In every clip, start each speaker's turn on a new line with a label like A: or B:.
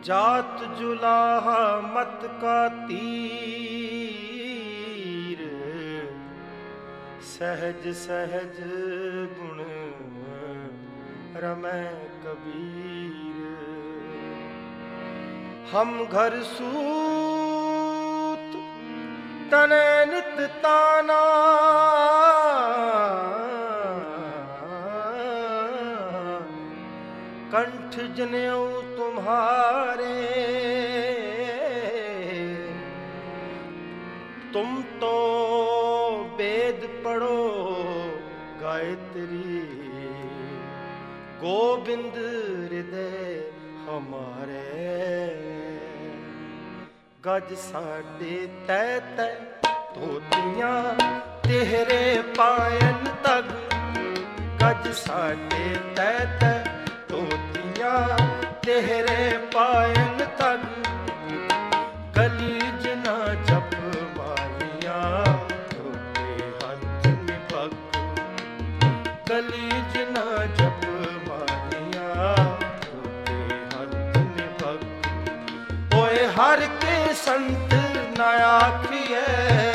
A: जात जुलाहा मत का तीर, सहज सहज गुण रमै कबीर। हम घर सूत तने नित ताना, कंठ जनेऊ तुम्हारे। तुम तो वेद पढ़ो गायत्री, गोविंद हृदय हमारे। गज साडे तै तै धोतियां तेरे पायन तग, गज साडे तै तै धोतियां तेरे पायन तग। गली जना जप मालिया टोटे हाथ में पग, गली जना जप मालिया टोटे हाथ में पग। ओए हर के संत ना आखिए,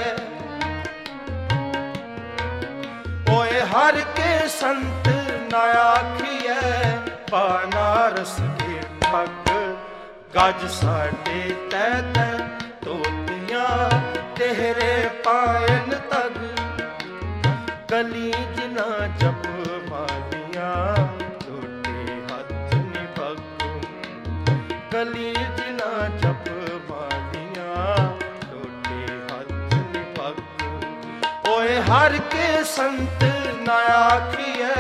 A: ओए हर के संत ना आखिए, बनारस के ठग। गज साडे तै तै धोतियां तेरे पायन तग, गली जना जप मालिया टोटे हाथ में पग, गली जना जप मालिया टोटे हाथ में पग। ओए हर के संत ना आखिए,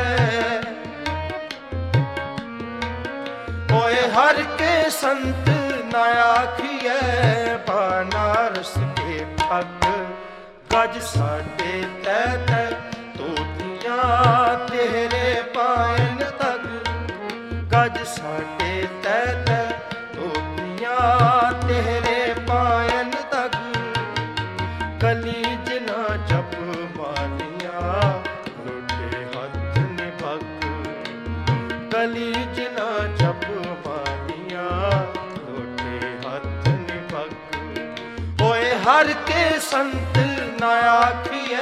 A: ओए हर के संत ना आखिए, बनारस के ठग। गज साडे तै तै धोतियां तेरे पायन तग, गज साडे तै तै धोतियां तेरे पायन तग। गली जना जप मालिया टोटे हाथ में पग, गली जना जप मालिया टोटे हाथ में पग। ओए हर के संत ना आखिए,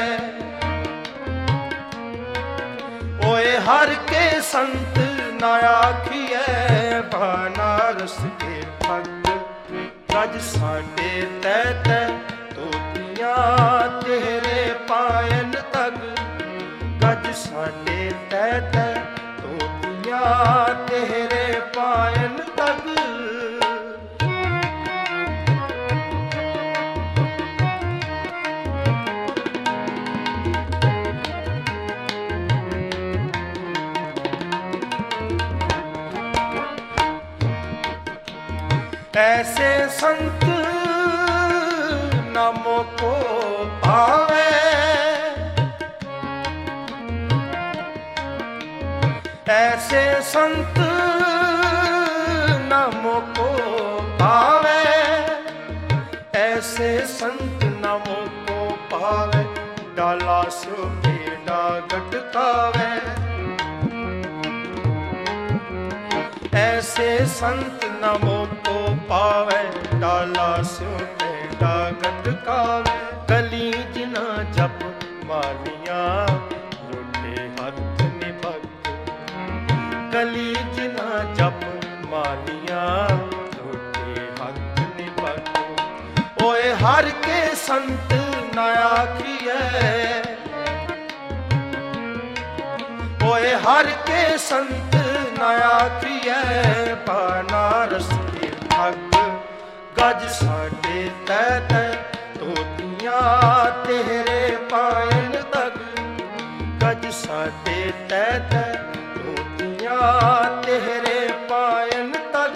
A: ओए हर के संत ना आखिए, बनारस के ठग। गज साडे तै तै धोतियां तेरे पायन तग, गज साडे तै तै धोतियां तेरे पायन तग। ऐसे संत नामों को पावे, ऐसे संत नामों को पावे, ऐसे संत नामों को पावे, डाला सो बेड़ा गटकावे। ऐसे संत नामों को पावे, डाला सो बेड़ा गटकावे। गली जना जप मालिया टोटे हाथ में पग, गली जना जप मालिया टोटे हाथ में पग। ओए हर के संत ना आखिए, ओए हर के संत ना आखिए, बनारस के ठग। गज साडे तै तै धोतियां तेरे पायन तग, गज साडे तै तै धोतियां तेरे पायन तग।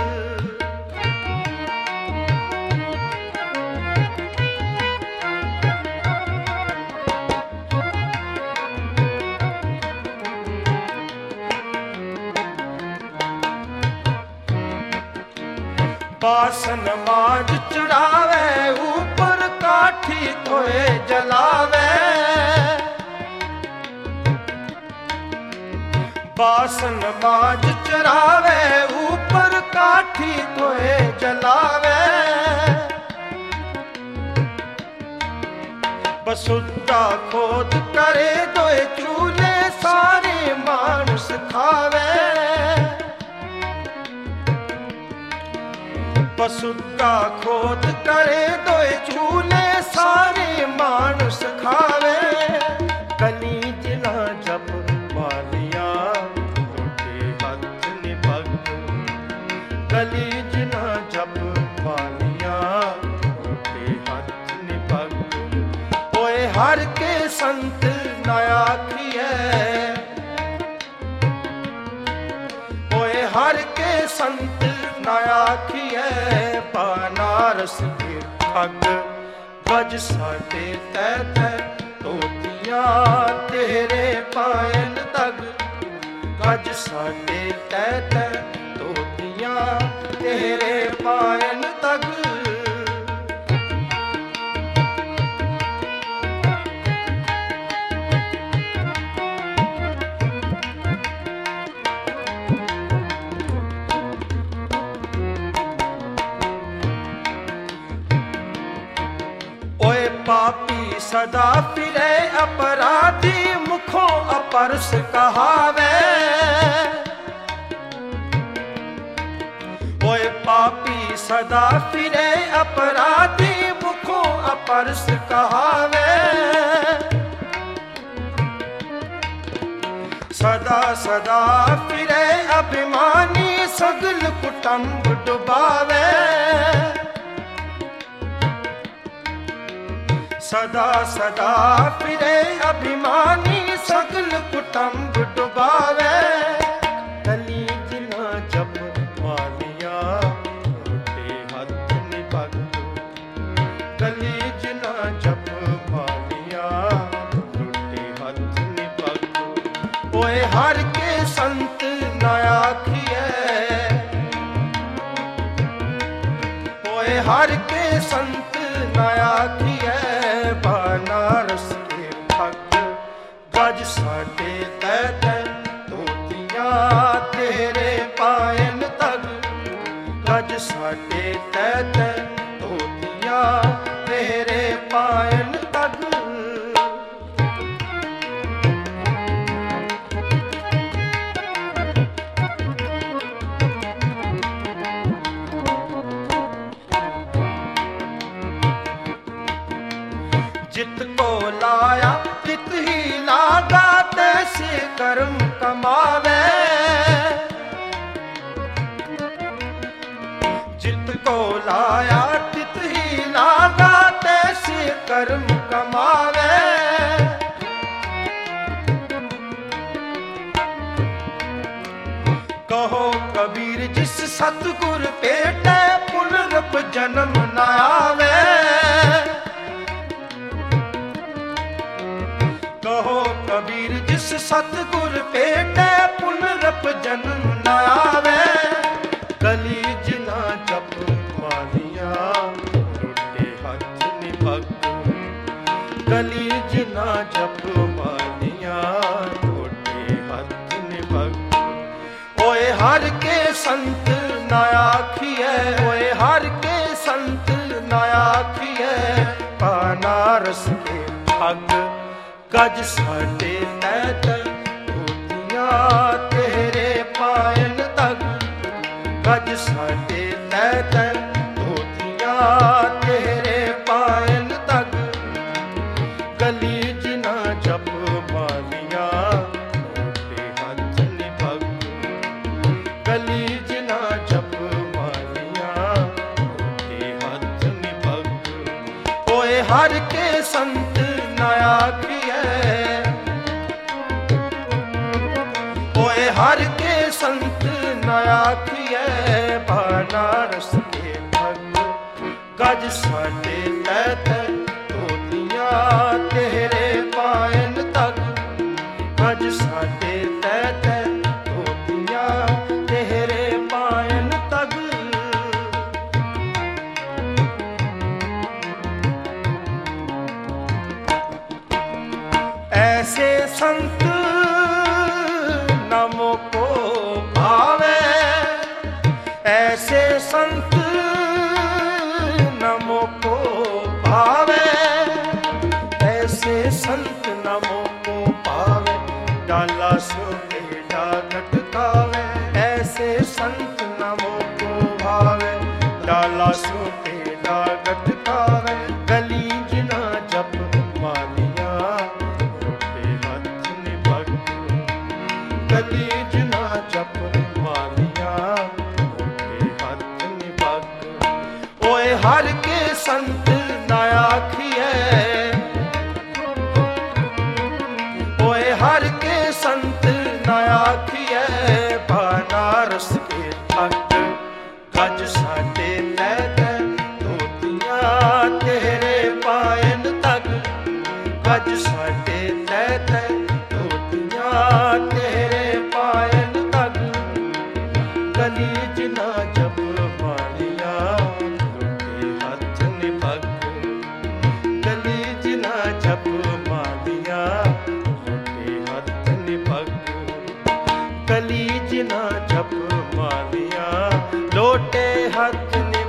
A: बासन माज चढ़ावे, ऊपर काठी तोए जलावे। बासन माज चरावे ऊपर काठी काठी तोए जलावे। बसुद्धा खोद करे दोए चूल्हे सारे मानुस खावे। बसुद्धा खोद करे दोए चूल्हे सारे मानुस खावे। कलीज ना जप मालिया टूटे हथ निभग। कलीज ना जप मालिया टूटे हथ निभग। ओए हर के संत ना आखिए। ओए हर के संत ना आखिए। बनारस के ठग गज साटे तैत तोतियां तेरे पायल तग। गज साटे तैत तोतियां तेरे पायल तग। पापी सदा फिरे अपराधी मुखों अपरस कहावे। ओए पापी सदा फिरे अपराधी मुखों अपरस कहावे। सदा सदा फिरे अभिमानी सगल कुटुंब डुबावे। सदा सदा फिरे अभिमानी सगल कुटुंब डुबावे। कलीज ना जप मालिया टूटे हथ निभग। कलीज ना जप मालिया टूटे हथ निभग। ओए हर के संत ना आखिए। ओए हर के संत ना आखिए। बनारस के ठग गज साटे तैत तोतियां तेरे पायल तग। गज साटे तैत तोतियां तेरे पायल तग। जित को लाया तित ही लागा तैसे कर्म कमावे। जित को लाया तित ही लागा तैसे कर्म कमावे। कहो कबीर जिस सतगुर पेटे पुनरप जन्म न आवे। कहो कबीर जिस सतगुर पेटे पुनरप जन्म न आवे। कलीज ना जप मालिया टूटे हथ निभग। कलीज ना जप मालिया टूटे हथ निभग। ओए हर के संत ना आखिए। ओए हर के संत ना आखिए। बनारस के ठग गज साटे तैत तोतियां तेरे पायल तग। गज साटे तैत तोतियां तेरे पायल तग। कलीज ना जप मालिया टूटे हथ निभग। कलीज ना जप मालिया टूटे हथ निभग। ओए हर के संत ना आखिए। ओए हर के संत न आखिए। बनारस के ठग गज साटे तैत तोतियां तेरे पायल तग। गज साटे तैत तोतियां तेरे पायल तग। ऐसे संत नमो को भावे। ऐसे संत नमो को भावे, ऐसे संत नमो को पावे, डाला सो बेड़ा घटकावे। ऐसे संत नमो को भावे, डाला सो बेड़ा घटकावे। गली जिना जप मालिया, रोटे हाथ निभग। गली जिना जप मालिया, रोटे हाथ निभग। ओए हर के संत ना आखिए, ओए हर के संत ना आखिए। बनारस के ठग गज साडे लै दै, धोतियां तेरे पायन तक। गज साडे लै दै, धोतियां तेरे पायन तक। गली जिना जप मालिया, रोटे हाथ निभग। गली जिना जप मालिया, रोटे हाथ निभग। गली जिना जप मालिया, लोटे हाथ निभग।